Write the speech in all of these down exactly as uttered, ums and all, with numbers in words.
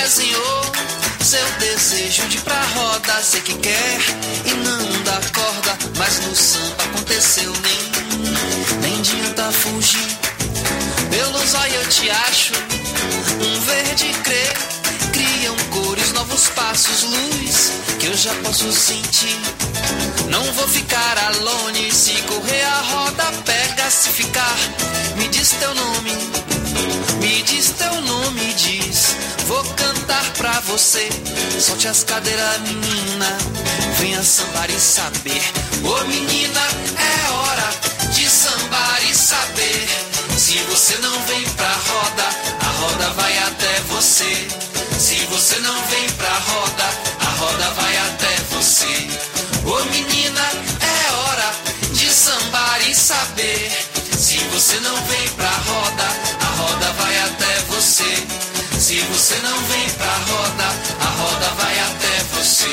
desenhou seu desejo de ir pra roda. Sei que quer e não dá corda, mas no samba aconteceu nem, nem adianta fugir. Pelos olhos eu te acho um verde crer, criam cores, novos passos, luz que eu já posso sentir. Não vou ficar alone, se correr a roda pega, se ficar me diz teu nome, me diz teu nome, diz. Vou cantar pra você, solte as cadeiras menina, venha sambar e saber. Ô menina, é hora de sambar e saber. Se você não vem pra roda, a roda vai até você. Se você não vem pra roda, a roda vai até você. Ô menina, é hora de sambar e saber. Se você não vem pra roda, a roda vai até você. Se você não vem pra roda, a roda vai até você.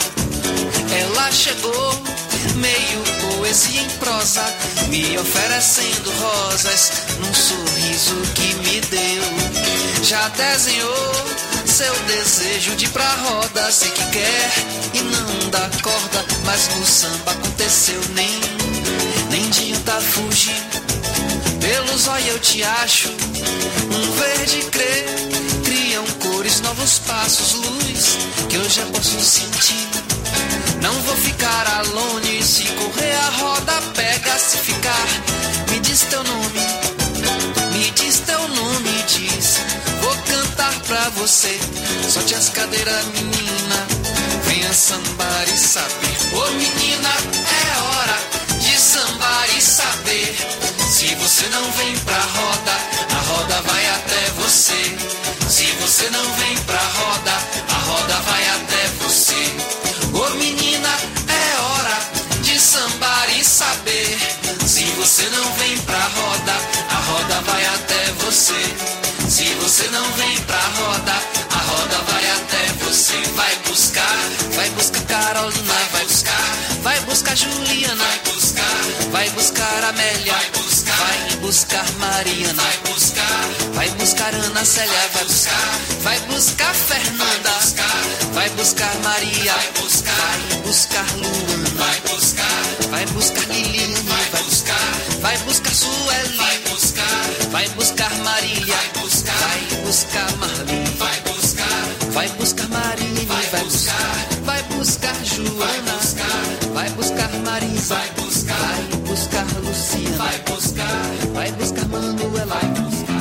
Ela chegou, meio poesia em prosa, me oferecendo rosas num sorriso que me deu. Já desenhou seu desejo de ir pra roda. Sei que quer e não dá corda, mas no samba aconteceu nem, nem adianta fugir. Pelos olhos eu te acho um verde crer, criam cores, novos passos, luz que eu já posso sentir. Não vou ficar alone, se correr a roda pega, se ficar me diz teu nome, me diz teu nome, diz. Vou cantar pra você, solte as cadeiras menina, venha sambar e saber. Ô menina, é hora de sambar e saber. Se você não vem pra roda, a roda vai até você. Se você não vem pra roda, a roda vai até você. Ô menina, é hora de sambar e saber. Se você não vem pra roda, a roda vai até você. Se você não vem pra roda, a roda vai até você. Vai buscar, vai buscar Carolina, vai buscar, vai buscar Juliana, vai buscar, vai buscar Amélia, vai buscar, vai buscar Mariana, vai buscar, vai buscar Ana Célia, vai buscar, vai buscar Fernanda, vai buscar, vai buscar Maria, vai buscar, vai buscar Luana, vai buscar, vai buscar Liliane, vai buscar, vai buscar Sueli, vai buscar, vai buscar Marília, vai buscar, vai buscar Marli, vai buscar, vai buscar Marine, vai buscar, vai buscar Joana, vai buscar Marisa, vai buscar, vai buscar Luciana, vai buscar, vai buscar Manuela, vai buscar.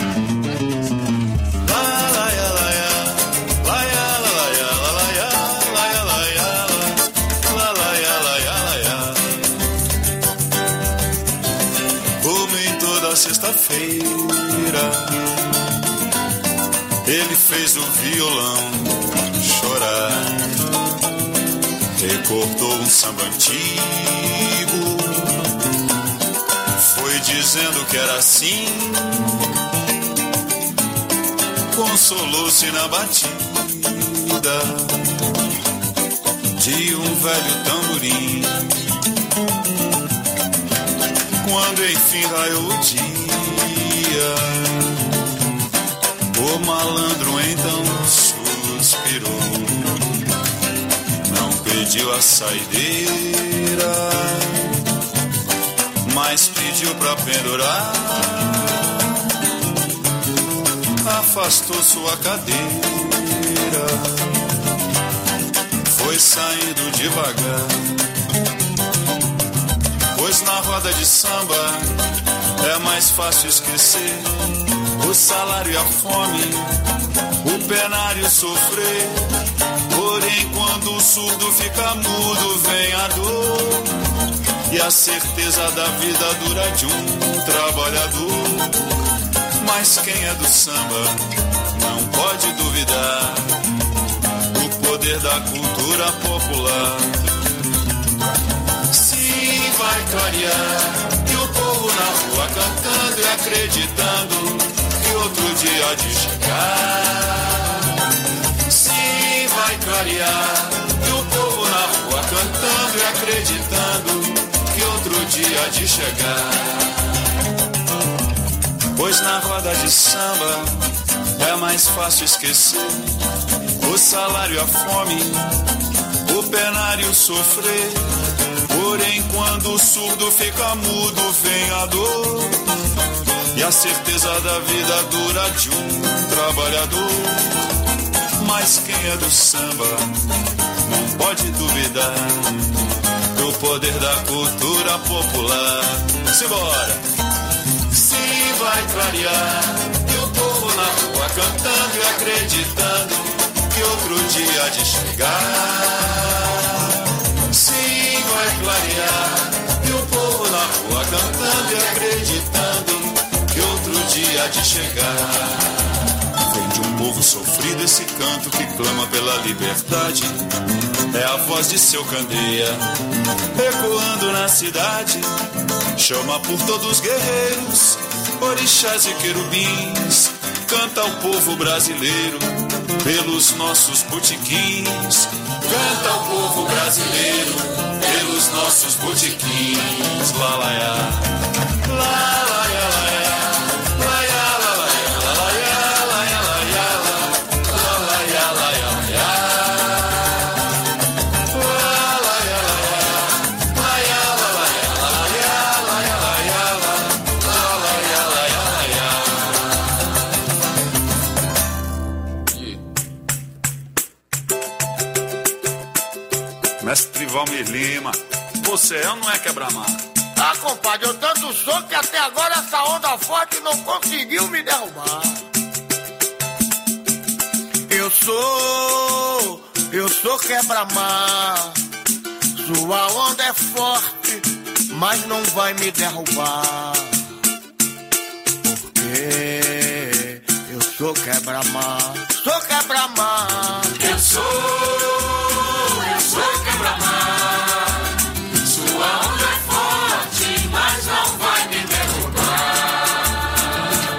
Como em toda sexta-feira, ele fez o violão chorar, recortou um samba antigo, foi dizendo que era assim, consolou-se na batida de um velho tamborim. Quando enfim raiou o dia, o malandro então suspirou, não pediu a saideira, mas pediu pra pendurar. Afastou sua cadeira, foi saindo devagar, pois na roda de samba é mais fácil esquecer o salário e a fome, o penário sofrer. Porém, quando o surdo fica mudo, vem a dor e a certeza da vida dura de um trabalhador. Mas quem é do samba não pode duvidar do poder da cultura popular. Sim, vai clarear, e o povo na rua cantando e acreditando que outro dia há de chegar. Sim, vai clarear, e o povo na rua cantando e acreditando que outro dia há de chegar. Pois na roda de samba é mais fácil esquecer salário e a fome, o penário sofrer. Porém, quando o surdo fica mudo, vem a dor e a certeza da vida dura de um trabalhador. Mas quem é do samba não pode duvidar do poder da cultura popular. Simbora! Sim, vai clarear, e o povo na rua cantando e acreditando que outro dia há de chegar. Sim, vai clarear, e o povo na rua cantando e acreditando que outro dia há de chegar. Vem de um povo sofrido esse canto que clama pela liberdade. É a voz de seu Candeia ecoando na cidade. Chama por todos os guerreiros, orixás e querubins. Canta o povo brasileiro pelos nossos botiquins. Canta o povo brasileiro pelos nossos botiquins. Lá, lá, lá, lá, lá, lá. Mestre Valmir Lima, você é ou não é quebra-mar? Ah, compadre, eu tanto sou que até agora essa onda forte não conseguiu me derrubar. Eu sou, eu sou quebra-mar. Sua onda é forte, mas não vai me derrubar. Porque eu sou quebra-mar. Sou quebra-mar. Eu sou, eu sou quebra-mar. Sua onda é forte, mas não vai me derrubar.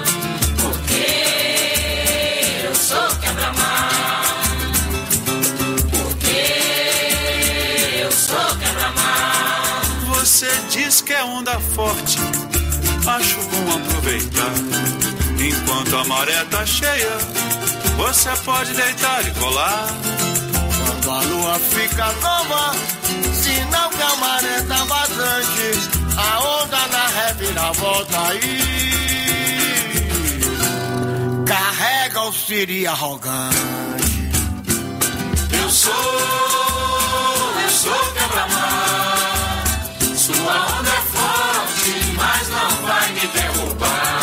Porque eu sou quebra-mar. Porque eu sou quebra-mar. Você diz que é onda forte, acho bom aproveitar. Enquanto a maré tá cheia, você pode deitar e rolar. Quando a lua fica nova, sinal que a maré tá vazante, a onda na reviravolta aí carrega o siri arrogante. Eu sou, eu sou quebra-mar. Sua onda é forte, mas não vai me derrubar.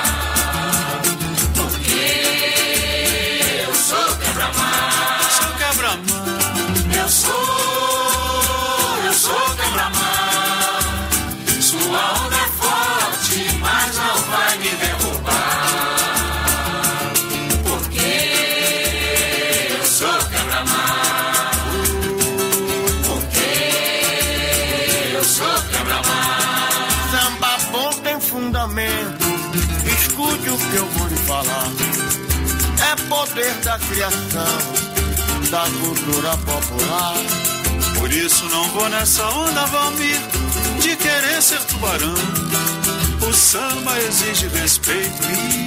Eu sou, eu sou quebra-mar. Sua onda é forte, mas não vai me derrubar. Porque eu sou quebra-mar. Porque eu sou quebra-mar. Samba bom tem fundamento, escute o que eu vou lhe falar. É poder da criação, da cultura popular. Por isso não vou nessa onda, Valmir, de querer ser tubarão. O samba exige respeito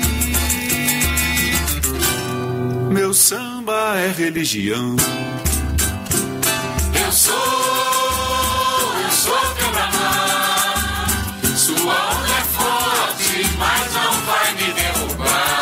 e meu samba é religião. Eu sou, eu sou quebra-mar. Sua onda é forte, mas não vai me derrubar.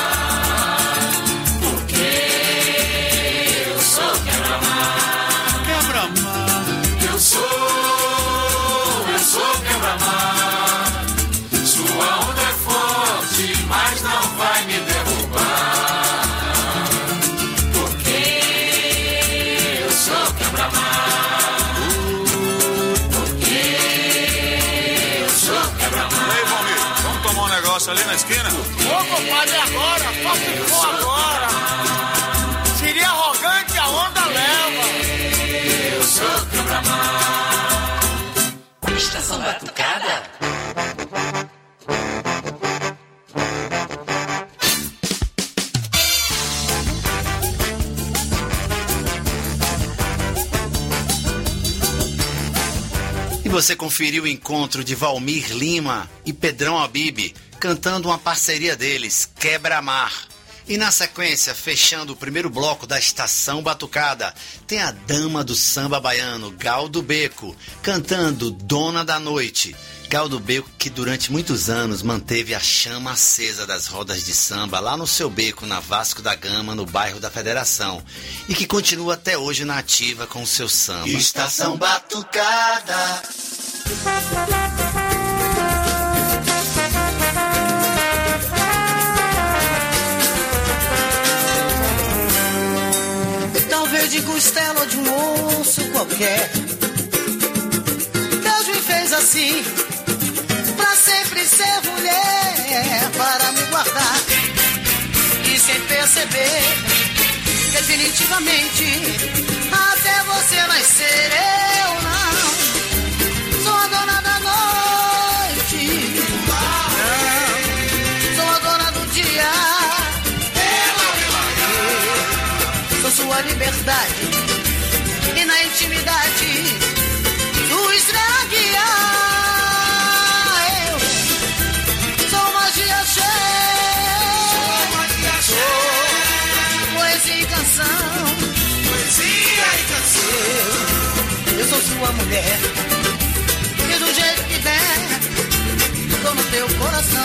Eu sou, eu sou quebra-mar. Sua onda é forte, mas não vai me derrubar. Porque eu sou quebra-mar. Porque eu sou quebra-mar. Ei, Valmir, vamos tomar um negócio ali na esquina? Ô, compadre, agora, só se for agora. Seria arrogante, a onda leva. Eu sou quebra-mar. Estação Batucada. E você conferiu o encontro de Valmir Lima e Pedrão Habib cantando uma parceria deles, Quebra-Mar. E na sequência, fechando o primeiro bloco da Estação Batucada, tem a dama do samba baiano, Gal do Beco, cantando Dona da Noite. Gal do Beco, que durante muitos anos manteve a chama acesa das rodas de samba lá no seu beco, na Vasco da Gama, no bairro da Federação, e que continua até hoje na ativa com o seu samba. Estação Batucada. Talvez de costela ou de um osso qualquer, Deus me fez assim, pra sempre ser mulher, para me guardar e sem perceber, definitivamente, até você nascer. Eu não sou a dona da noite, não sou a dona do dia, sou sua liberdade e na intimidade sua estrela guia. Poesia e canção. Eu sou sua mulher e do jeito que der, tô no teu coração.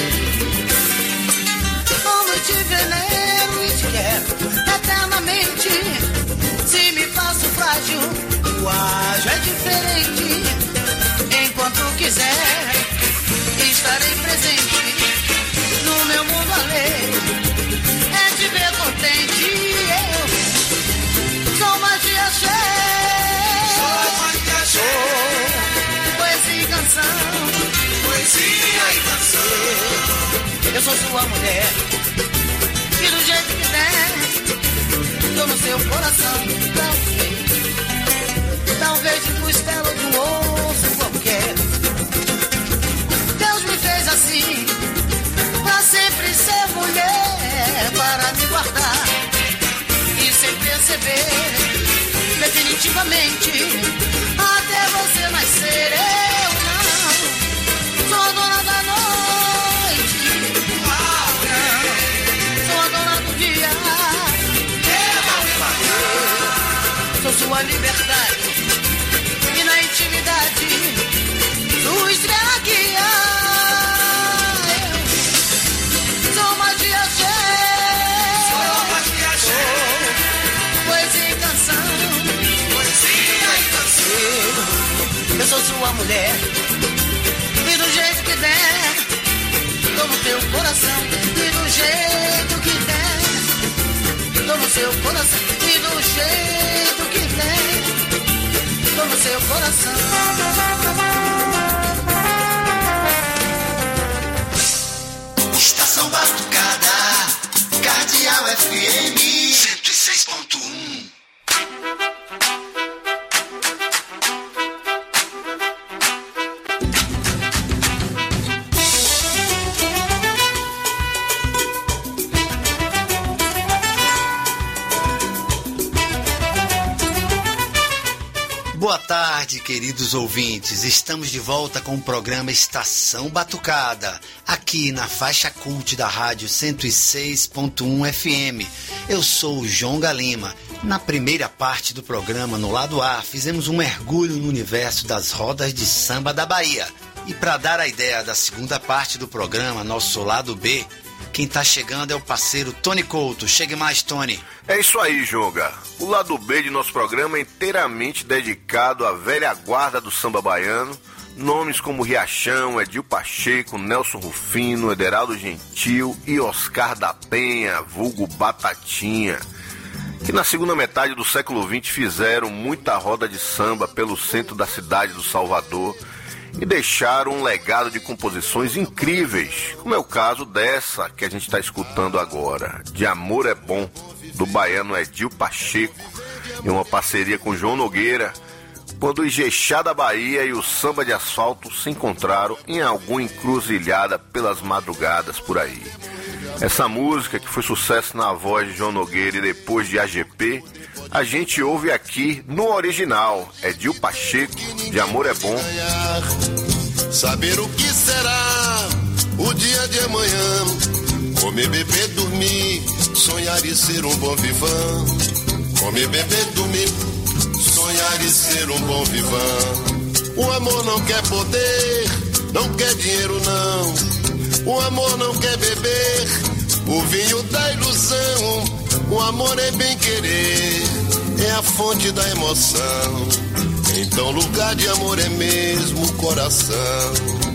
Como eu te venero e te quero eternamente. Se me faço frágil, o ágio é diferente. Enquanto quiser, estarei presente no meu mundo alheio. É te ver contente. Eu sou magia cheia. Sou magia cheia. Poesia e canção. Poesia e canção. Eu sou sua mulher e do jeito que der, tô no seu coração. Talvez, talvez de costela ou de um osso qualquer, Deus me fez assim, pra sempre ser mulher, para me guardar e sem perceber, definitivamente, até você nascer. Eu não sou a dona da noite, não sou a dona do dia, sou sua liberdade e na intimidade sua estrela guia. Sou magia cheia. Sou magia cheia. Poesia e canção. Poesia e canção. Eu sou sua mulher e do jeito que der, tô no teu coração. E do jeito que der, tô no seu coração. E do jeito que der, tô no seu coração. Estação Batucada, Cardeal F M cento e seis ponto um. Boa tarde, queridos ouvintes. Estamos de volta com o programa Estação Batucada, aqui na faixa cult da rádio cento e seis ponto um F M. Eu sou o João Galima. Na primeira parte do programa, no lado A, fizemos um mergulho no universo das rodas de samba da Bahia. E para dar a ideia da segunda parte do programa, nosso lado B, quem tá chegando é o parceiro Tony Couto. Chegue mais, Tony. É isso aí, Jonga. O lado B de nosso programa é inteiramente dedicado à velha guarda do samba baiano. Nomes como Riachão, Edil Pacheco, Nelson Rufino, Ederaldo Gentil e Oscar da Penha, vulgo Batatinha, que na segunda metade do século vinte fizeram muita roda de samba pelo centro da cidade do Salvador e deixaram um legado de composições incríveis, como é o caso dessa que a gente está escutando agora, De Amor é Bom, do baiano Edil Pacheco, em uma parceria com João Nogueira, quando o Ijexá da Bahia e o samba de asfalto se encontraram em alguma encruzilhada pelas madrugadas por aí. Essa música, que foi sucesso na voz de João Nogueira e depois de A G P, a gente ouve aqui no original, Edil Pacheco, De Amor é Bom. Saber o que será o dia de amanhã, Comer, beber, dormir, sonhar e ser um bom vivão. Comer, beber, dormir, sonhar e ser um bom vivão. O amor não quer poder, não quer dinheiro não. O amor não quer beber o vinho da ilusão. O amor é bem querer, é a fonte da emoção. Então lugar de amor é mesmo o coração.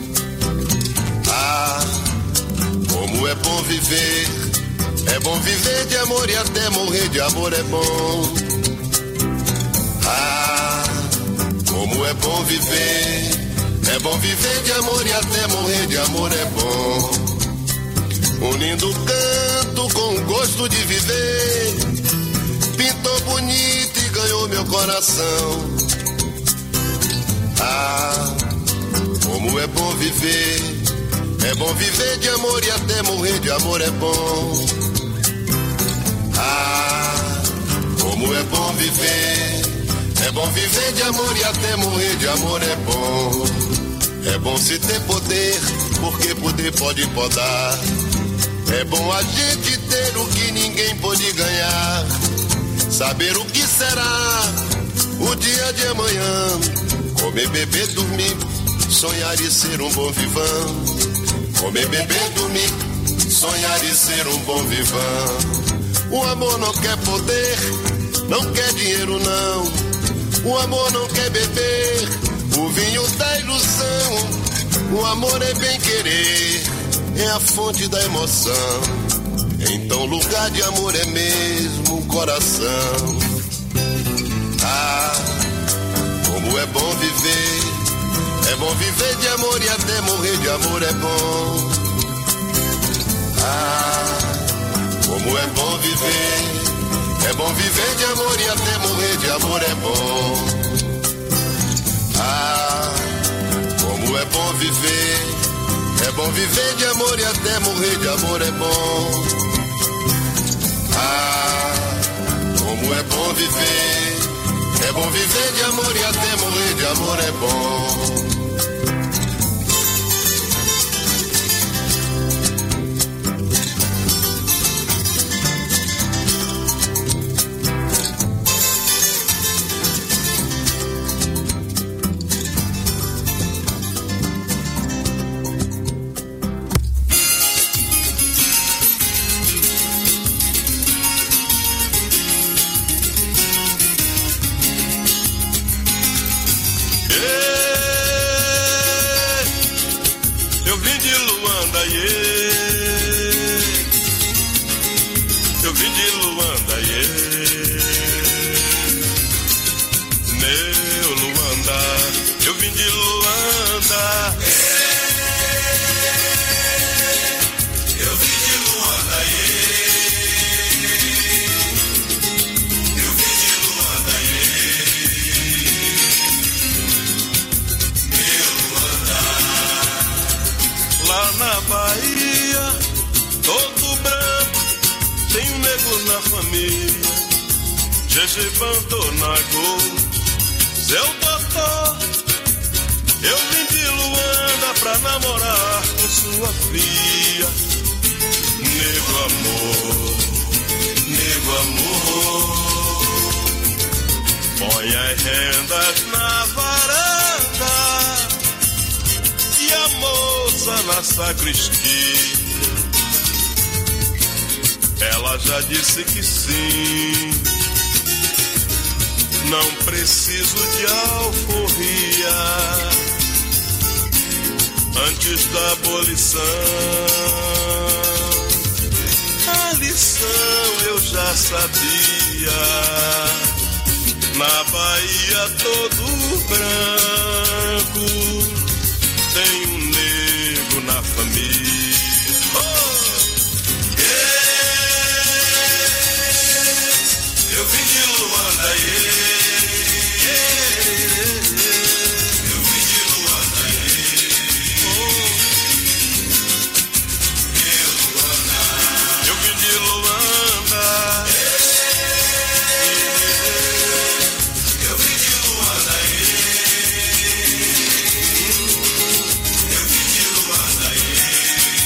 Ah, como é bom viver, é bom viver de amor e até morrer de amor é bom. Ah, como é bom viver, é bom viver de amor e até morrer de amor é bom. Um lindo canto com gosto de viver, pintou bonito e ganhou meu coração. Ah, como é bom viver, é bom viver de amor e até morrer de amor é bom. Ah, como é bom viver, é bom viver de amor e até morrer de amor é bom. É bom se ter poder, porque poder pode podar. É bom a gente ter o que ninguém pode ganhar. Saber o que será o dia de amanhã. Comer, beber, dormir, sonhar e ser um bom vivão. Comer, beber, dormir, sonhar e ser um bom vivão. O amor não quer poder, não quer dinheiro não. O amor não quer beber o vinho da ilusão. O amor é bem querer, é a fonte da emoção. Então lugar de amor é mesmo o coração. Ah, como é bom viver, é bom viver de amor e até morrer de amor é bom. Ah, como é bom viver, é bom viver de amor e até morrer de amor é bom. Ah, como é bom viver, é bom viver de amor e até morrer de amor é bom. Ah, como é bom viver, é bom viver de amor e até morrer de amor é bom. Ela já disse que sim, não preciso de alforria antes da abolição. A lição eu já sabia, na Bahia todo branco tem um negro na família. Eu vim de Luanda, yeah, yeah. Eu vim de Luanda, yeah. Oh. Luanda. Eu vim de Luanda, yeah. Eu vim de Luanda, yeah. Eu vim de Luanda, yeah.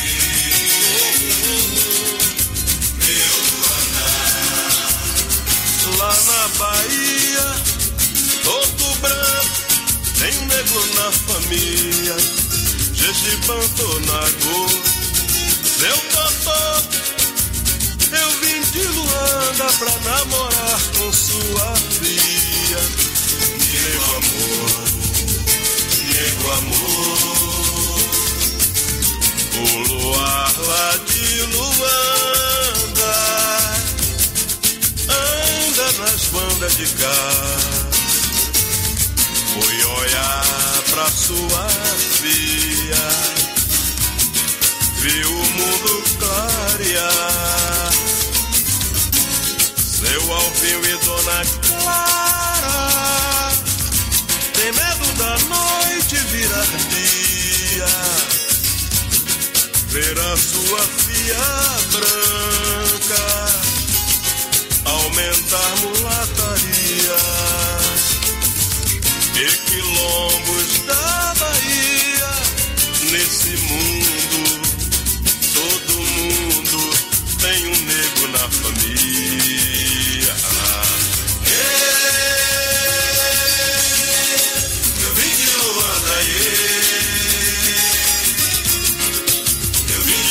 exemplo na família. Jejibanto Nagô, seu doutor, eu vim de Luanda pra namorar com sua filha. Nego amor, nego amor, o luar lá de Luanda anda nas bandas de cá. Fui olhar pra sua filha, vi o mundo clarear. Seu Alvinho e Dona Clara tem medo da noite virar dia, ver a sua filha branca aumentar mulataria. E quilombos da Bahia, nesse mundo, todo mundo tem um nego na família. Eu vim de Luanda, eu vim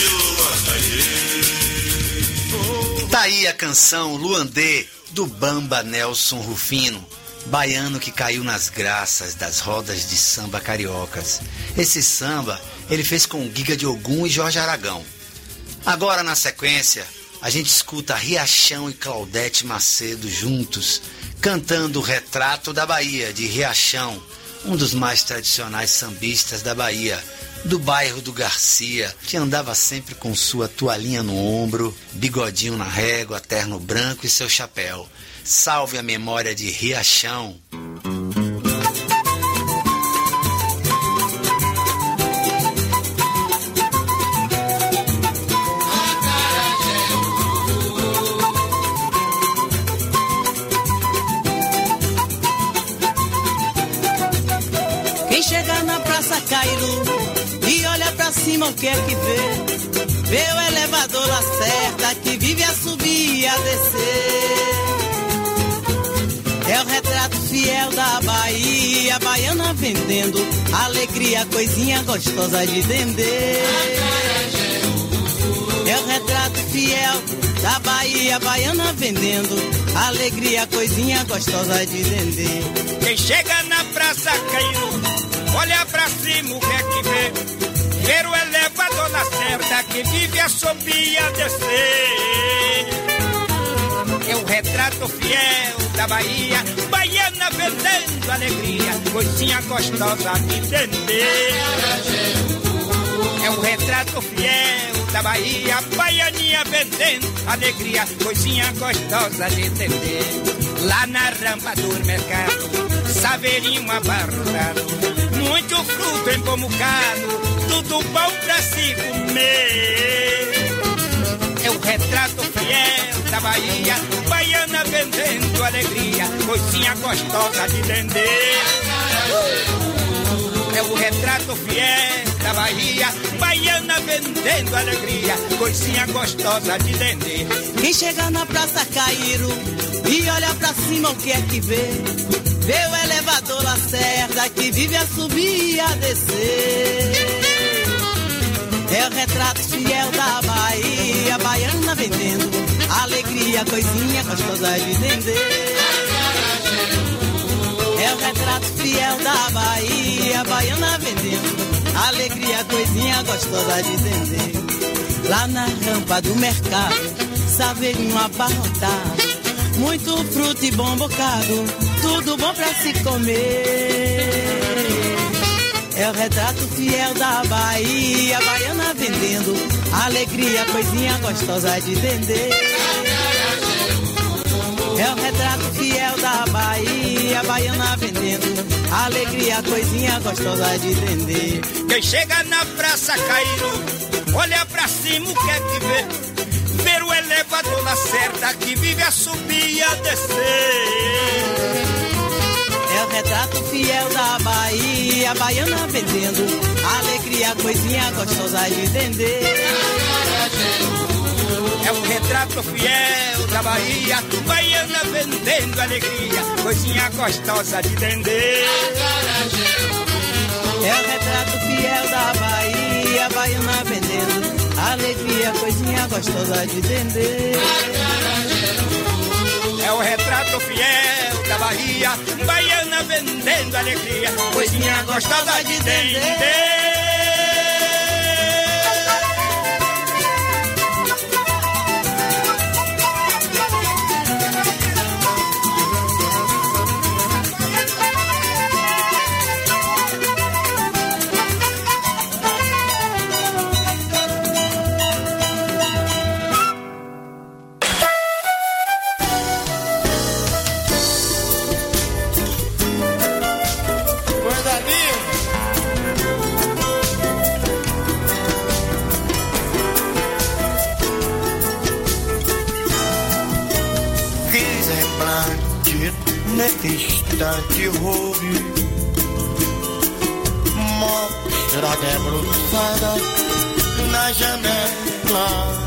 de Luanda. Tá aí a canção Luandê, do Bamba Nelson Rufino, baiano que caiu nas graças das rodas de samba cariocas. Esse samba ele fez com Giga de Ogum e Jorge Aragão. Agora, na sequência, a gente escuta Riachão e Claudete Macedo juntos, cantando o Retrato da Bahia, de Riachão, um dos mais tradicionais sambistas da Bahia, do bairro do Garcia, que andava sempre com sua toalhinha no ombro, bigodinho na régua, terno branco e seu chapéu. Salve a memória de Riachão. Quem chega na Praça Cairo e olha pra cima, o que é que vê? Vê o elevador Lacerda que vive a subir e a descer. É o retrato fiel da Bahia, baiana vendendo alegria, coisinha gostosa de vender. É o retrato fiel da Bahia, baiana vendendo alegria, coisinha gostosa de vender. Quem chega na Praça Cairo, olha pra cima, o que é que vê? Ver o elevador Lacerda que vive a subir e a descer. É o retrato fiel da Bahia, baiana vendendo alegria, coisinha gostosa de vender. É o retrato fiel da Bahia, baianinha vendendo alegria, coisinha gostosa de vender. Lá na rampa do mercado, saveirinho abarrotado, muito fruto empomucado, tudo bom pra se comer. É o retrato fiel da Bahia, baiana vendendo alegria, coisinha gostosa de vender. É o retrato fiel da Bahia, baiana vendendo alegria, coisinha gostosa de vender. Quem chega na Praça Cairo e olha pra cima, o que é que vê? Vê o elevador Lacerda que vive a subir e a descer. É o retrato fiel da Bahia, baiana vendendo alegria, coisinha gostosa de vender. É o retrato fiel da Bahia, baiana vendendo alegria, coisinha gostosa de vender. Lá na rampa do mercado, saveirinho abarrotado, muito fruto e bom bocado, tudo bom pra se comer. É o retrato fiel da Bahia, baiana vendendo alegria, coisinha gostosa de vender. É o retrato fiel da Bahia, baiana vendendo alegria, coisinha gostosa de vender. Quem chega na Praça Cairo, olha pra cima, o que é que vê? Ver o elevador Lacerda que vive a subir e a descer. É o retrato fiel da Bahia, baiana vendendo alegria, coisinha gostosa de vender. É o retrato fiel da Bahia, baiana vendendo alegria, coisinha gostosa de vender. É o retrato fiel da Bahia, baiana vendendo alegria, coisinha gostosa de vender. É o retrato fiel da Bahia, baiana vendendo alegria, coisinha gostosa de vender. Nesse instante houve mostra debruçada na janela.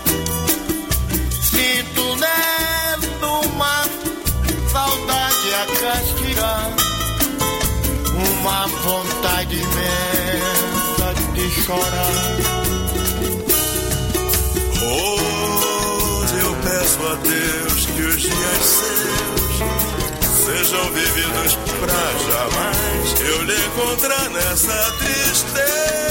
Sinto nela uma saudade a castigar, uma vontade imensa de chorar. Hoje eu peço a Deus que os dias seus sejam vividos pra jamais eu lhe encontrar nessa tristeza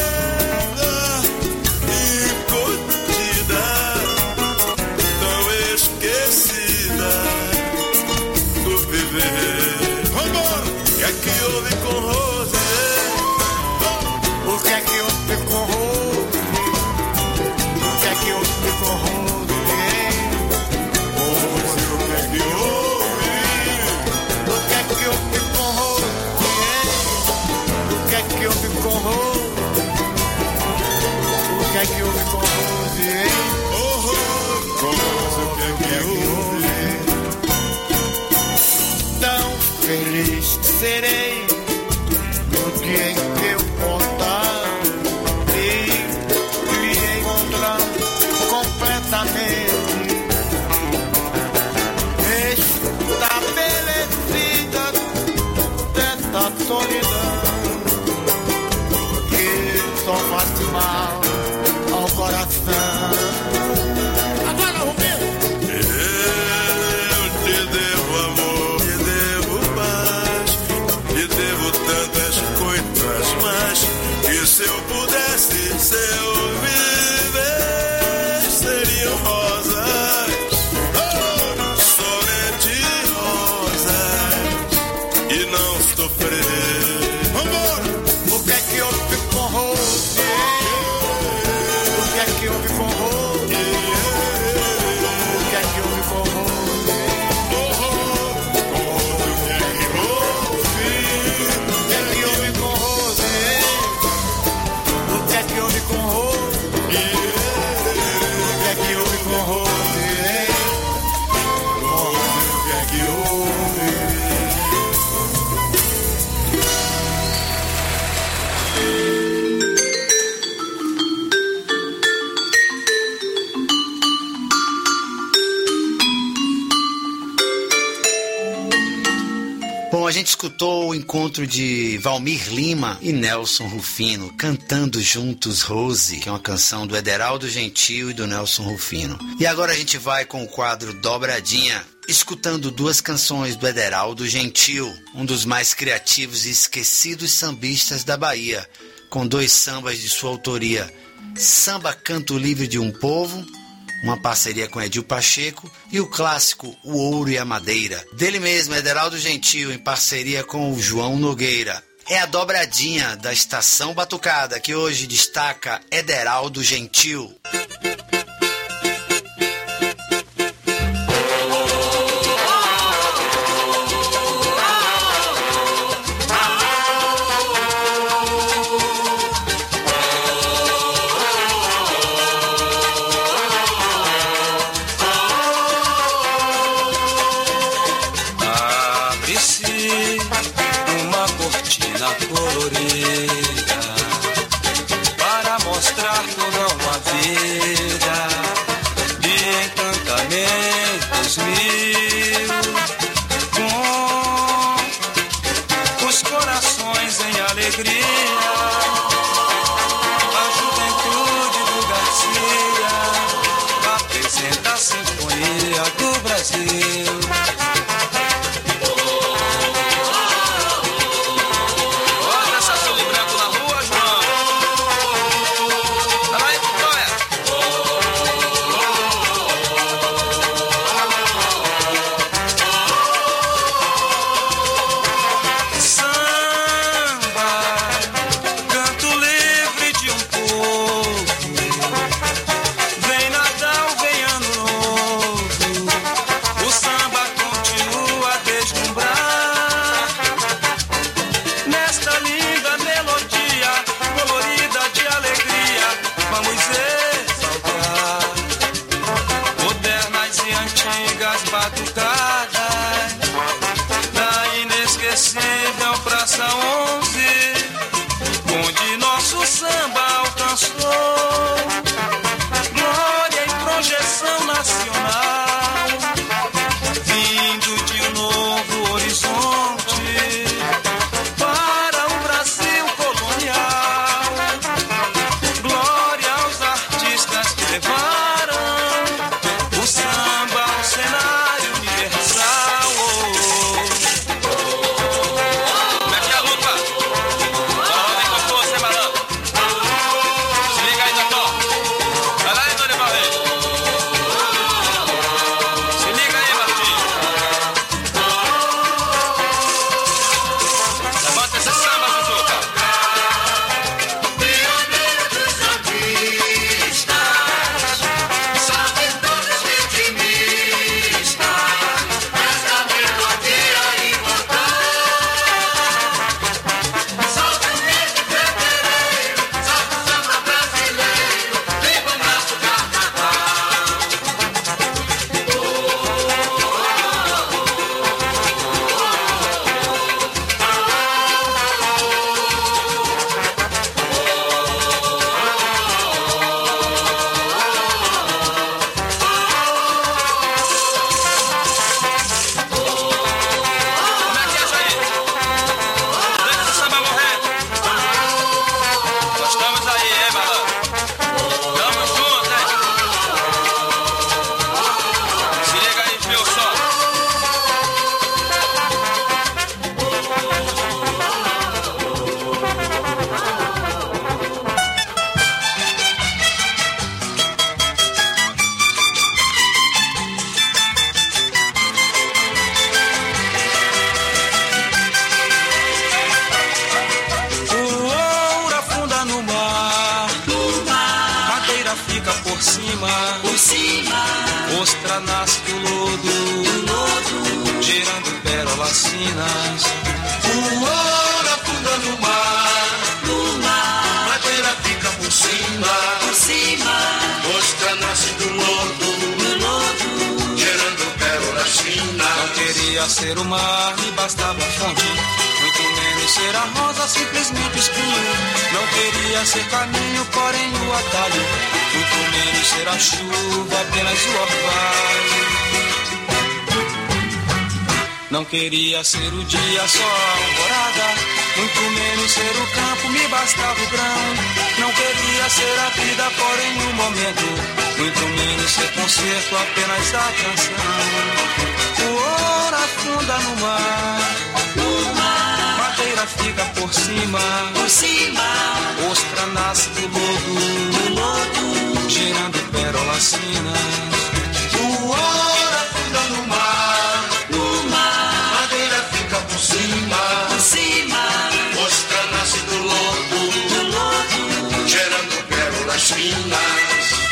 incutida, tão esquecida do viver. Vambora! O que é que houve com Rose? O que é que houve com Rose? O que é que houve com Rose? Rose, o que é que houve? O que é que houve com Rose? O que é que houve com Rose? O que é que houve com Rose? Oh, Rose, o que é que houve? Tão feliz serei no dia em que eu contar e me encontrar completamente estabelecida dessa solidão que só faz mal ao coração. Agora, Rubinho! Eu te devo amor, te devo paz, te devo tantas coisas mais, que se eu pudesse, se eu viver, seriam rosas, oh, somente rosas, e não sofrer. Vambora! O que é que houve com Rose? O que é que houve com Rose? O que é que houve com Rose? O que é que houve? O que é que houve com Rose? O que é que houve com Rose? O que é que houve com Rose? O que é que houve? Bom, a gente escutou o encontro de Valmir Lima e Nelson Rufino cantando juntos Rose, que é uma canção do Ederaldo Gentil e do Nelson Rufino. E agora a gente vai com o quadro Dobradinha, escutando duas canções do Ederaldo Gentil, um dos mais criativos e esquecidos sambistas da Bahia, com dois sambas de sua autoria: Samba Canto Livre de um Povo, uma parceria com Edil Pacheco, e o clássico O Ouro e a Madeira, dele mesmo, Ederaldo Gentil, em parceria com o João Nogueira. É a dobradinha da Estação Batucada, que hoje destaca Ederaldo Gentil. Colorida para mostrar toda uma vida de encantamentos mil, com os corações em alegria. cima, por cima, ostra nasce do lodo, do lodo, gerando pérolas finas. O ouro afunda no mar, no mar, madeira fica por cima, por cima, ostra nasce do lodo, do lodo, gerando pérolas finas. Não queria ser o mar, me bastava a fonte, muito menos ser a rosa, simplesmente espinho. Não queria ser caminho, porém o atalho, muito menos ser a chuva, apenas o orvalho. Não queria ser o dia, só a alvorada, muito menos ser o campo, me bastava o grão. Não queria ser a vida, porém um momento, muito menos ser concerto, apenas a canção. O ouro afunda no mar, no mar, madeira fica por cima, por cima, ostra nasce do lodo, do lodo, gerando pérolas finas. O ouro afunda no mar, no mar, madeira fica por cima, por cima, ostra nasce do lodo, do lodo, gerando pérolas finas.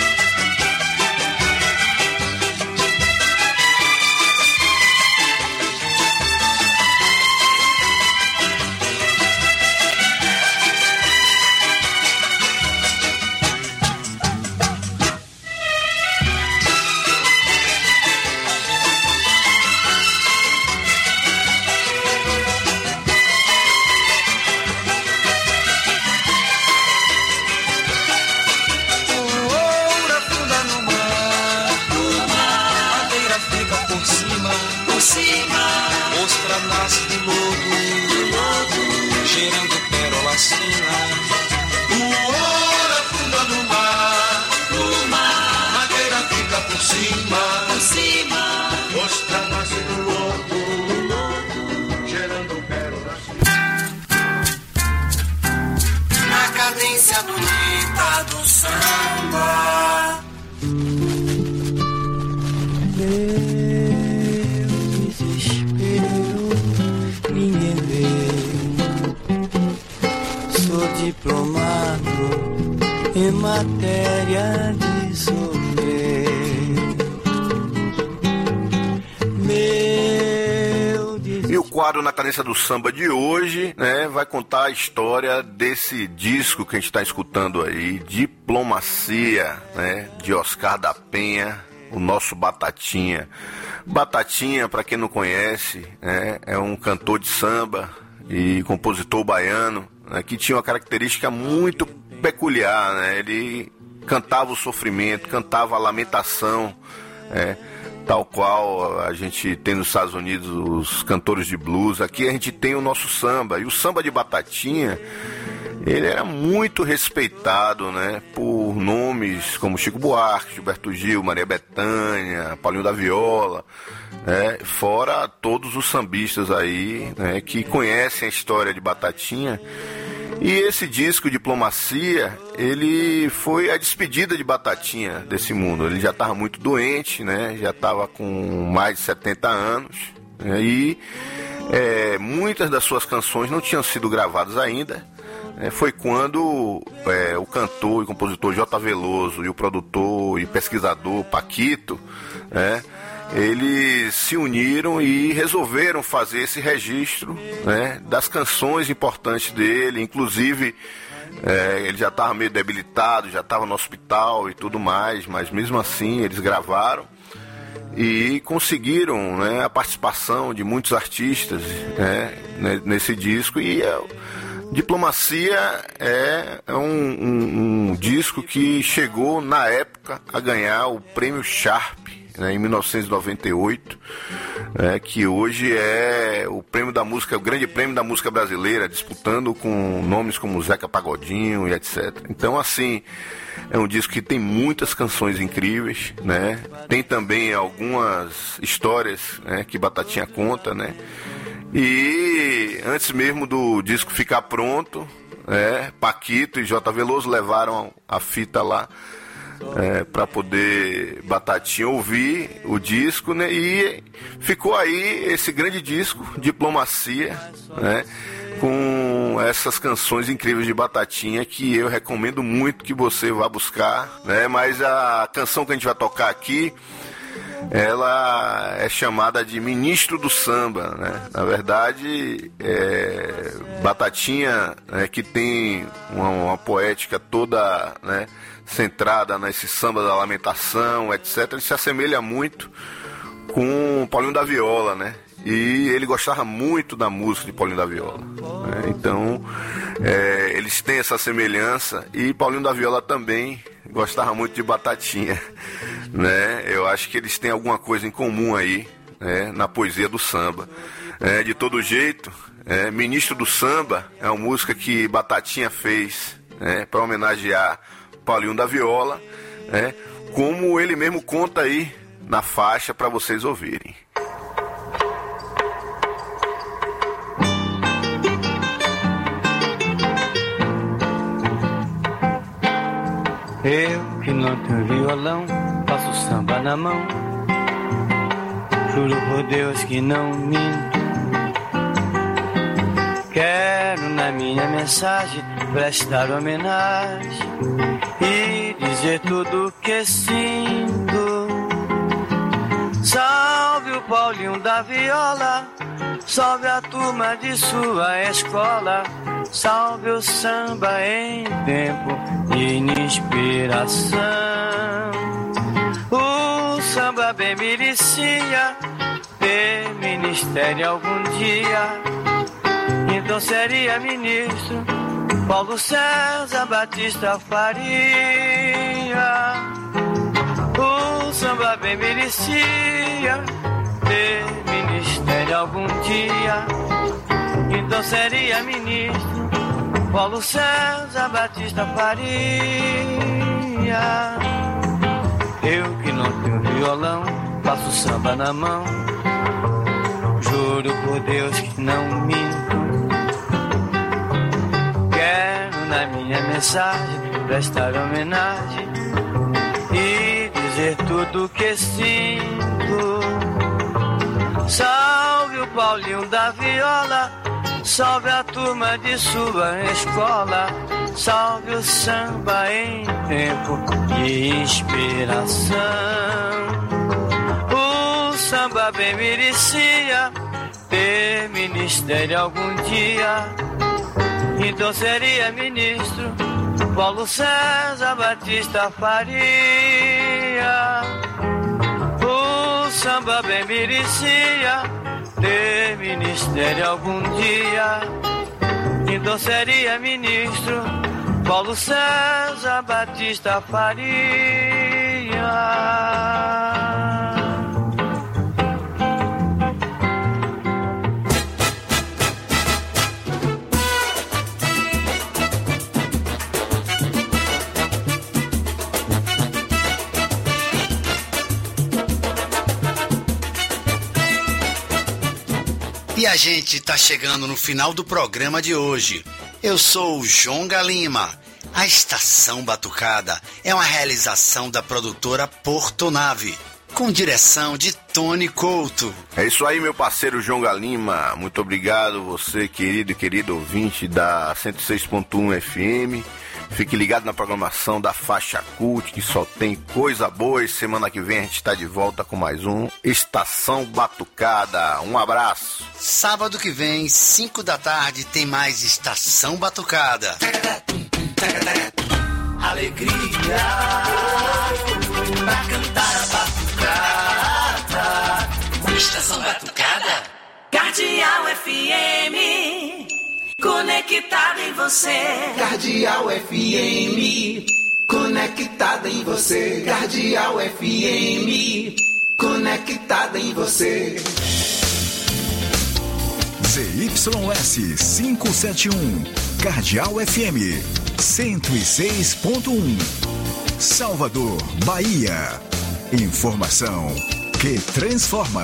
por cima, ostra nasce do lodo, do lodo, gerando pérolas finas. O ouro afunda no mar, no mar, madeira fica por cima, por cima, ostra nasce do lodo, do lodo, gerando pérolas. na cadência bonita do samba. Diplomado em matéria de sofrer. Meu E o quadro Na Cadência do Samba de hoje, né, vai contar a história desse disco que a gente está escutando aí, Diplomacia, né, de Oscar da Penha, o nosso Batatinha. Batatinha, para quem não conhece, né, é um cantor de samba e compositor baiano, né, que tinha uma característica muito peculiar, né? Ele cantava o sofrimento, cantava a lamentação, né? Tal qual a gente tem nos Estados Unidos os cantores de blues. Aqui a gente tem o nosso samba, e o samba de Batatinha, ele era muito respeitado, né, por nomes como Chico Buarque, Gilberto Gil, Maria Bethânia, Paulinho da Viola, né, fora todos os sambistas aí, né, que conhecem a história de Batatinha. E esse disco, Diplomacia, ele foi a despedida de Batatinha desse mundo. Ele já estava muito doente, né, já estava com mais de setenta anos, né, e é, muitas das suas canções não tinham sido gravadas ainda. Foi quando é, o cantor e compositor J. Veloso e o produtor e pesquisador Paquito, né, eles se uniram e resolveram fazer esse registro, né, das canções importantes dele. Inclusive, é, ele já estava meio debilitado, já estava no hospital e tudo mais, mas mesmo assim eles gravaram e conseguiram, né, a participação de muitos artistas, né, nesse disco. E é, Diplomacia é, é um, um, um disco que chegou na época a ganhar o prêmio Sharp, né, em mil novecentos e noventa e oito, né, que hoje é o prêmio da música, o grande prêmio da música brasileira, disputando com nomes como Zeca Pagodinho e etcétera. Então, assim, é um disco que tem muitas canções incríveis, né? Tem também algumas histórias, né, que Batatinha conta, né? E antes mesmo do disco ficar pronto, é, Paquito e J. Veloso levaram a fita lá, é, para poder Batatinha ouvir o disco, né? E ficou aí esse grande disco, Diplomacia, né, com essas canções incríveis de Batatinha que eu recomendo muito que você vá buscar, né? Mas a canção que a gente vai tocar aqui, ela é chamada de Ministro do Samba, né? Na verdade, é, Batatinha, né, que tem uma, uma poética toda, né, centrada nesse samba da lamentação, etcétera, ele se assemelha muito com Paulinho da Viola, né? E ele gostava muito da música de Paulinho da Viola, né? Então, é, eles têm essa semelhança, e Paulinho da Viola também gostava muito de Batatinha, né? Eu acho que eles têm alguma coisa em comum aí, né, na poesia do samba. É, de todo jeito, é, Ministro do Samba é uma música que Batatinha fez, né, para homenagear Paulinho da Viola, né, como ele mesmo conta aí na faixa para vocês ouvirem. Eu que não tenho violão, faço samba na mão. Juro por Deus que não minto. Quero na minha mensagem prestar homenagem e dizer tudo o que sinto. Salve o Paulinho da Viola, salve a turma de sua escola, salve o samba em tempo de inspiração. O samba bem merecia ter ministério algum dia, então seria ministro Paulo César Batista Faria. O samba bem merecia ter ministério algum dia, então seria ministro Paulo César Batista Faria. Eu que não tenho violão, faço samba na mão. Juro por Deus que não minto. Quero na minha mensagem prestar homenagem e dizer tudo o que sinto. Salve o Paulinho da Viola, salve a turma de sua escola, salve o samba em tempo de inspiração. O samba bem merecia ter ministério algum dia, então seria ministro Paulo César Batista Faria. O samba bem merecia ter ministério algum dia, então seria ministro Paulo César Batista Faria. E a gente tá chegando no final do programa de hoje. Eu sou o Jonga Lima. A Estação Batucada é uma realização da produtora Portonave, com direção de Tony Couto. É isso aí, meu parceiro Jonga Lima. Muito obrigado, você, querido e querido ouvinte da cento e seis ponto um F M. Fique ligado na programação da Faixa Cult, que só tem coisa boa. E semana que vem a gente está de volta com mais um Estação Batucada. Um abraço. Sábado que vem, cinco da tarde, tem mais Estação Batucada. Alegria pra cantar a batucada. Estação Batucada. Cardeal F M, conectada em você. Cardeal F M, conectada em você. Cardeal F M, conectada em você. Z Y S quinhentos e setenta e um, Cardeal F M, cento e seis ponto um, Salvador, Bahia. Informação que transforma.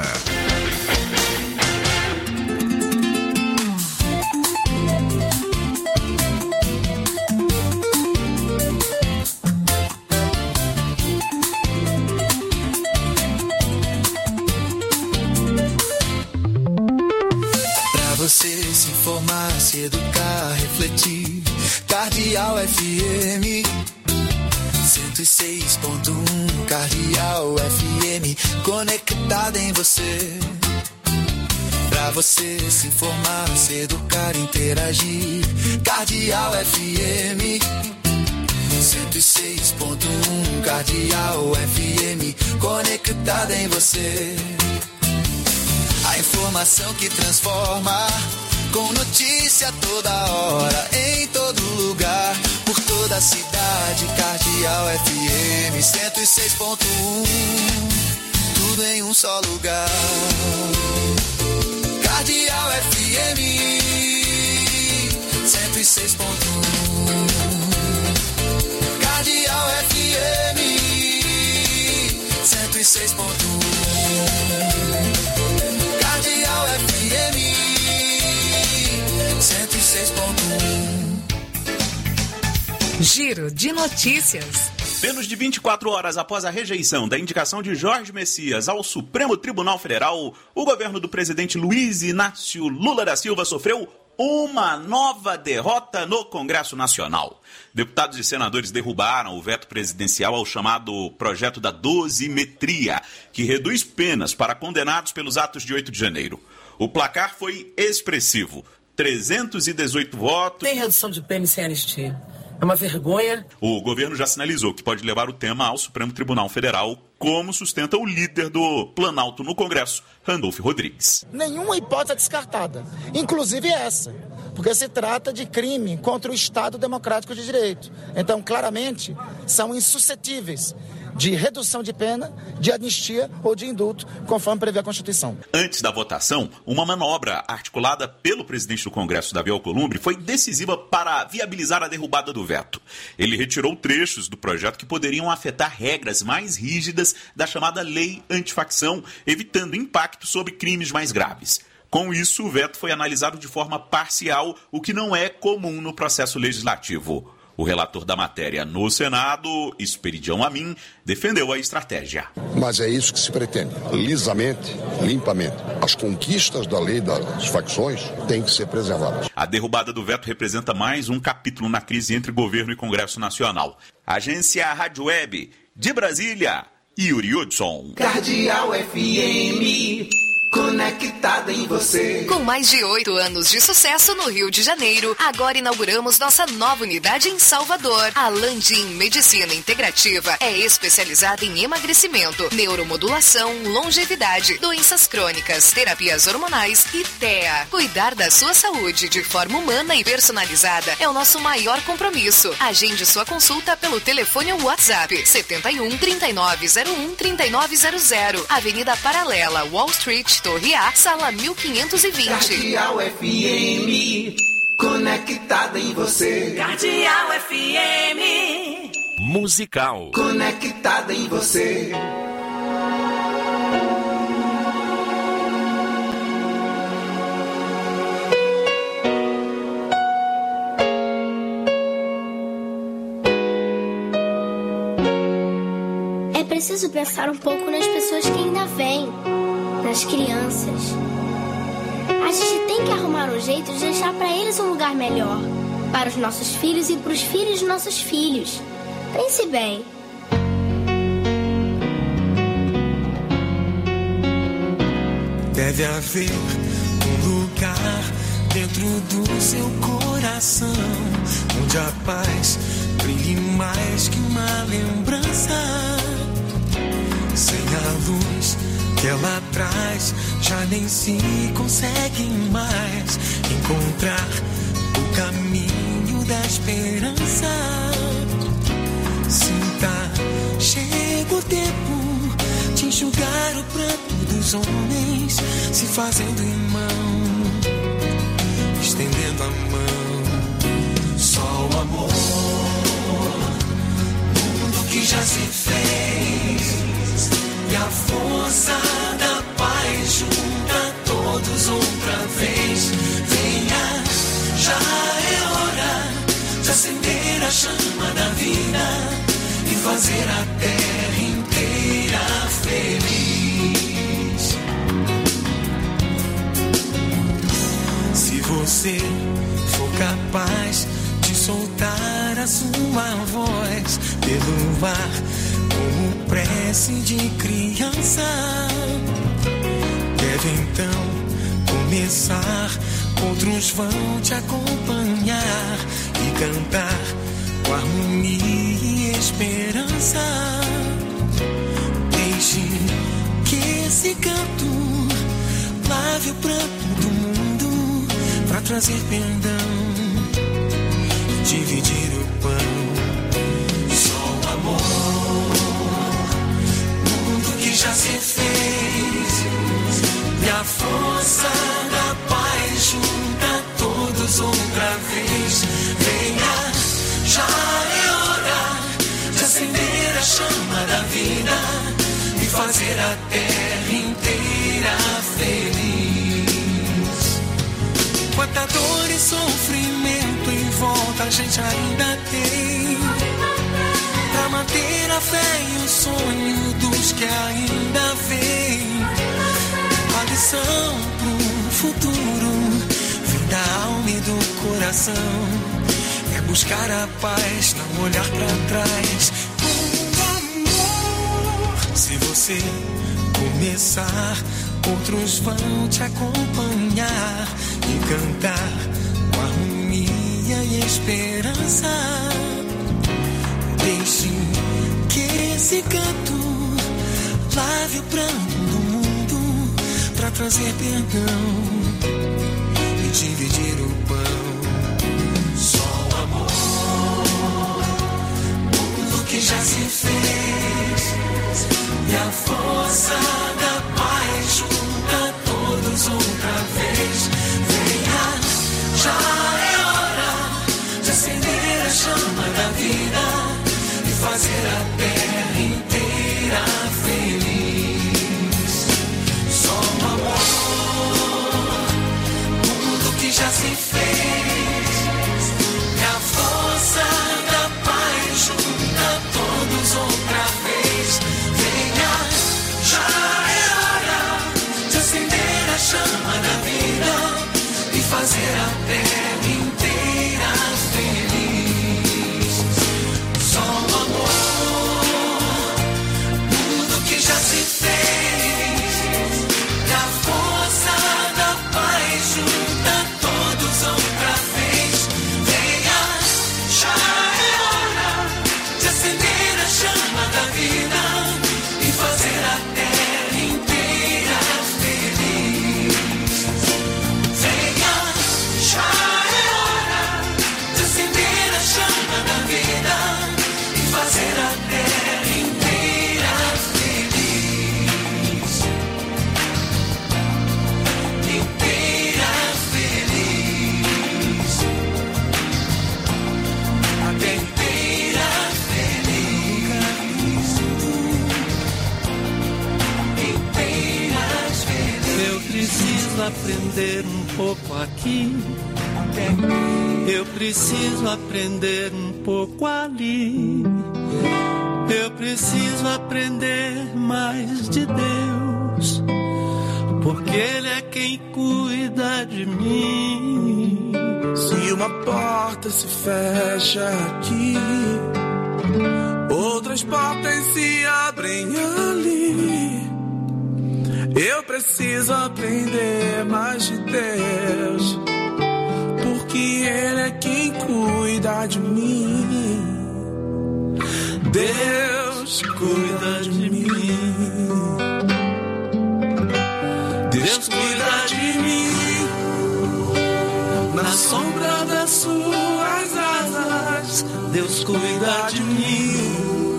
Você se informar, se educar, refletir. Cardeal F M cento e seis ponto um, Cardeal F M, conectada em você. Pra você se informar, se educar, interagir. Cardeal F M cento e seis ponto um, Cardeal F M, conectada em você. A informação que transforma, com notícia toda hora, em todo lugar, por toda a cidade. Cardeal F M cento e seis ponto um, tudo em um só lugar. Cardeal F M cento e seis ponto um, Cardeal F M cento e seis ponto um, Cardeal F M cento e seis ponto um. Giro de notícias. Menos de vinte e quatro horas após a rejeição da indicação de Jorge Messias ao Supremo Tribunal Federal, o governo do presidente Luiz Inácio Lula da Silva sofreu uma nova derrota no Congresso Nacional. Deputados e senadores derrubaram o veto presidencial ao chamado projeto da dosimetria, que reduz penas para condenados pelos atos de oito de janeiro. O placar foi expressivo, trezentos e dezoito votos. Tem redução de pena sem anistia. É uma vergonha. O governo já sinalizou que pode levar o tema ao Supremo Tribunal Federal, como sustenta o líder do Planalto no Congresso, Randolfo Rodrigues. Nenhuma hipótese é descartada, inclusive essa, porque se trata de crime contra o Estado Democrático de Direito. Então, claramente, são insuscetíveis de redução de pena, de anistia ou de indulto, conforme prevê a Constituição. Antes da votação, uma manobra articulada pelo presidente do Congresso, Davi Alcolumbre, foi decisiva para viabilizar a derrubada do veto. Ele retirou trechos do projeto que poderiam afetar regras mais rígidas da chamada lei antifacção, evitando impacto sobre crimes mais graves. Com isso, o veto foi analisado de forma parcial, o que não é comum no processo legislativo. O relator da matéria no Senado, Esperidião Amin, defendeu a estratégia. Mas é isso que se pretende, lisamente, limpamente. As conquistas da lei das facções têm que ser preservadas. A derrubada do veto representa mais um capítulo na crise entre governo e Congresso Nacional. Agência Rádio Web, de Brasília, Yuri Hudson. Cardeal F M, conectada em você. Com mais de oito anos de sucesso no Rio de Janeiro, agora inauguramos nossa nova unidade em Salvador. A Landim Medicina Integrativa é especializada em emagrecimento, neuromodulação, longevidade, doenças crônicas, terapias hormonais e T E A. Cuidar da sua saúde de forma humana e personalizada é o nosso maior compromisso. Agende sua consulta pelo telefone ou WhatsApp setenta e um, trinta e nove zero um, trinta e nove zero zero, Avenida Paralela, Wall Street, Torre A, sala mil quinhentos e vinte. Cardeal F M, conectada em você. Cardeal F M. Musical. Conectada em você. É preciso pensar um pouco nas pessoas que ainda vêm. Das crianças. A gente tem que arrumar um jeito de deixar para eles um lugar melhor. Para os nossos filhos e para os filhos dos nossos filhos. Pense bem. Deve haver um lugar dentro do seu coração, onde a paz brilhe mais que uma lembrança. Sem a luz que ela traz, já nem se consegue mais encontrar o caminho da esperança. Sinta, chega o tempo de enxugar o pranto dos homens, se fazendo irmão, estendendo a mão. Só o amor, mundo que já se fez, e a força da paz junta todos outra vez. Venha, já é hora de acender a chama da vida e fazer a terra inteira feliz. Se você você for capaz de soltar a sua voz pelo ar como prece de criança, deve então começar. Outros vão te acompanhar e cantar com harmonia e esperança. Deixe que esse canto lave o pranto do mundo pra trazer perdão e dividir o pão. Só o amor, mundo que já se fez, e a força da paz junta todos outra vez. Venha, já é hora de acender a chama da vida e fazer a terra inteira feliz. Quanta dor e sofrimento em volta a gente ainda tem, pra manter a fé e o sonho dos que ainda vêm. A lição pro futuro vem da alma e do coração, é buscar a paz, não olhar pra trás. Com amor, se você começar, outros vão te acompanhar e cantar com harmonia e esperança. Deixe que esse canto lave o pranto do mundo pra trazer perdão e dividir o pão. Só o amor, mundo que já se fez, e a força da paz junta todos outra vez. Venha, já é hora de acender a chama da vida e fazer a terra inteira feliz. Só o amor, mundo que já se fez, e a força da paz junta todos outra vez. Venha, já é hora de acender a chama da vida e fazer a terra inteira feliz. Só o amor, mundo que já se fez, e a força da paz junta todos outra vez. Venha, já é hora de acender a chama da vida e fazer a terra inteira feliz. Venha, já é hora de acender a chama da vida e fazer a terra inteira feliz. Inteira feliz. A terra inteira feliz. Inteiras felizes. Eu preciso aprender um pouco aqui, eu preciso aprender um pouco ali, eu preciso aprender mais de Deus, porque Ele é quem cuida de mim. Se uma porta se fecha aqui, outras portas se abrem ali. Eu preciso aprender mais de Deus, porque Ele é quem cuida de mim. Deus cuida de mim. Deus cuida de mim. Na sombra das suas asas, Deus cuida de mim.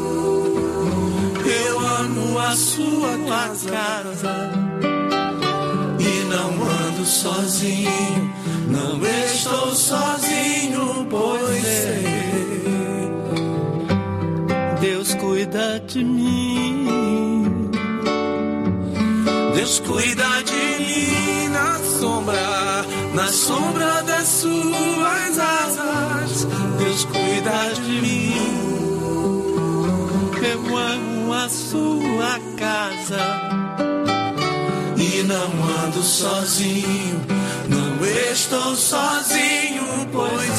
Eu amo a sua casa e não ando sozinho, não estou sozinho, pois sei, Deus cuida de mim. Deus cuida de mim na sombra, na sombra das suas asas, Deus cuida de mim. Eu amo a sua casa e não ando sozinho, não estou estou sozinho, pois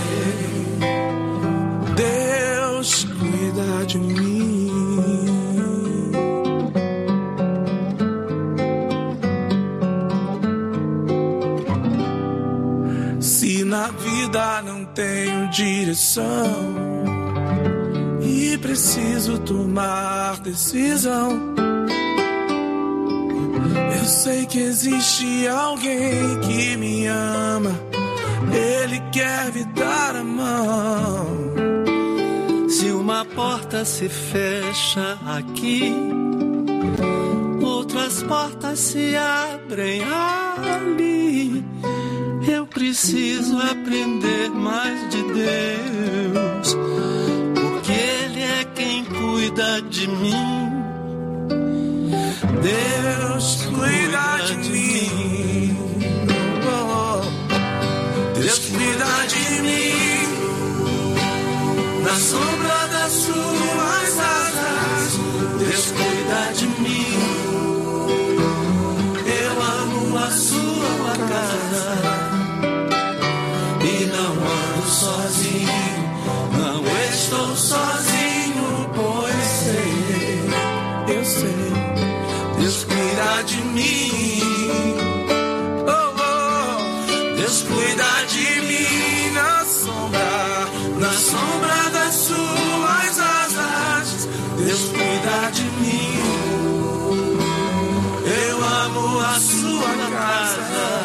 sei, Deus cuida de mim. Se na vida não tenho direção e preciso tomar decisão, eu sei que existe alguém que me ama, ele quer me dar a mão. Se uma porta se fecha aqui, outras portas se abrem ali. Eu preciso aprender mais de Deus, porque Ele é quem cuida de mim. Deus cuida de mim. Oh, Deus cuida de mim. Na sombra das suas asas, Deus cuida de mim. Eu amo a sua casa e não ando sozinho, não estou sozinho, pois sei, eu sei, Deus cuida de mim. Oh, oh, Deus cuida de mim na sombra, na sombra das suas asas, Deus cuida de mim. Eu amo a sua casa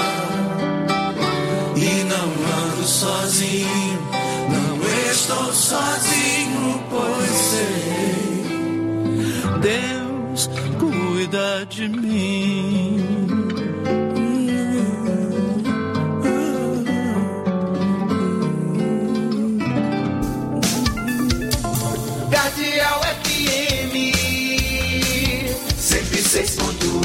e não ando sozinho, não estou sozinho, pois sei, Deus cuida de mim. Cardeal F M cento e seis ponto um.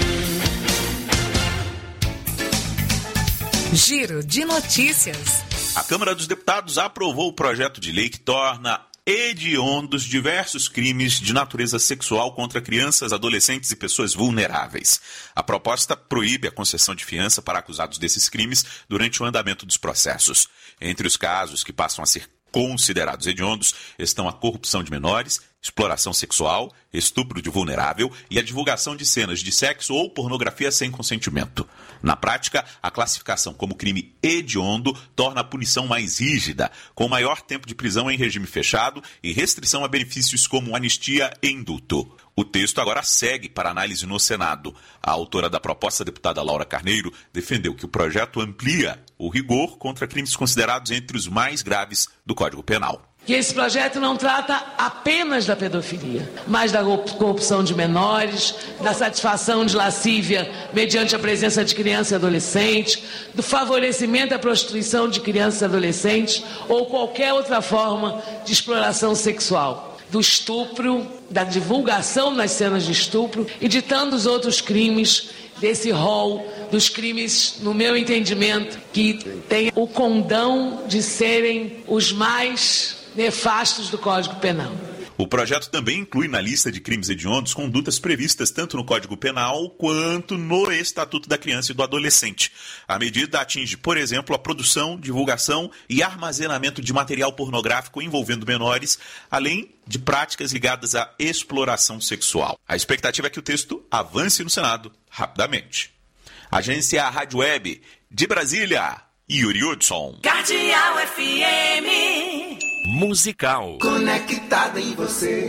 Giro de notícias. A Câmara dos Deputados aprovou o projeto de lei que torna hediondos diversos crimes de natureza sexual contra crianças, adolescentes e pessoas vulneráveis. A proposta proíbe a concessão de fiança para acusados desses crimes durante o andamento dos processos. Entre os casos que passam a ser considerados hediondos estão a corrupção de menores, exploração sexual, estupro de vulnerável e a divulgação de cenas de sexo ou pornografia sem consentimento. Na prática, a classificação como crime hediondo torna a punição mais rígida, com maior tempo de prisão em regime fechado e restrição a benefícios como anistia e indulto. O texto agora segue para análise no Senado. A autora da proposta, a deputada Laura Carneiro, defendeu que o projeto amplia o rigor contra crimes considerados entre os mais graves do Código Penal. Que esse projeto não trata apenas da pedofilia, mas da corrupção de menores, da satisfação de lascívia mediante a presença de criança e adolescente, do favorecimento à prostituição de crianças e adolescentes ou qualquer outra forma de exploração sexual, do estupro, da divulgação nas cenas de estupro e de tantos outros crimes desse rol dos crimes, no meu entendimento, que tem o condão de serem os mais nefastos do Código Penal. O projeto também inclui na lista de crimes hediondos condutas previstas tanto no Código Penal quanto no Estatuto da Criança e do Adolescente. A medida atinge, por exemplo, a produção, divulgação e armazenamento de material pornográfico envolvendo menores, além de práticas ligadas à exploração sexual. A expectativa é que o texto avance no Senado rapidamente. Agência Rádio Web de Brasília, Yuri Hudson. Cardeal F M Musical. Conectada em você.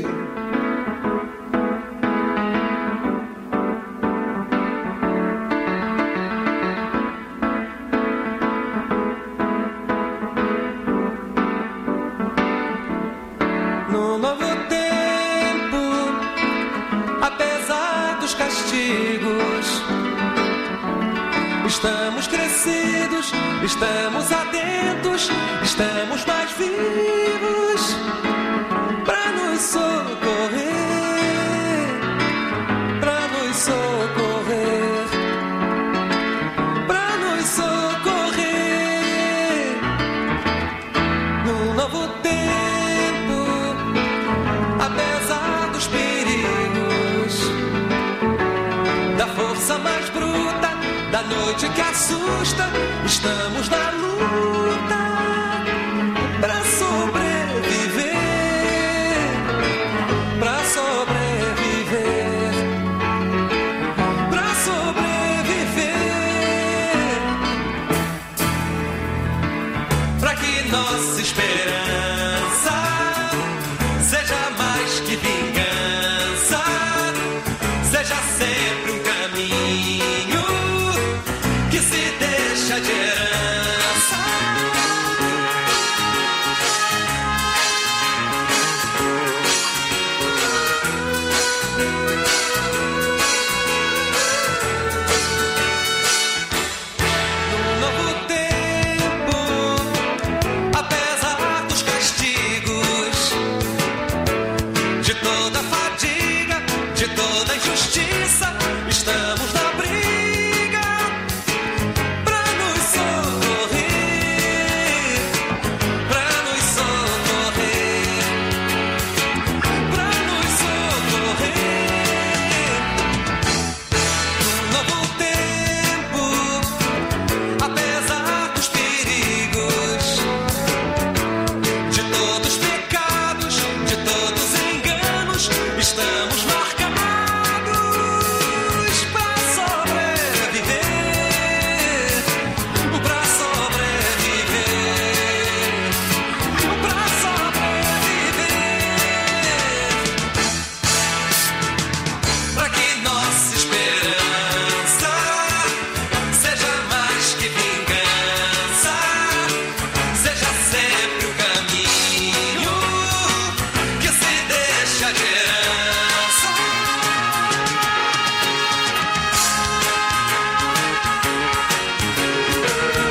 No novo tempo, apesar dos castigos, estamos crescidos, estamos atentos, estamos mais vivos pra nos socorrer, pra nos socorrer, pra nos socorrer. No novo tempo, apesar dos perigos, da força mais bruta da noite que assusta, assusta. Estamos na luta.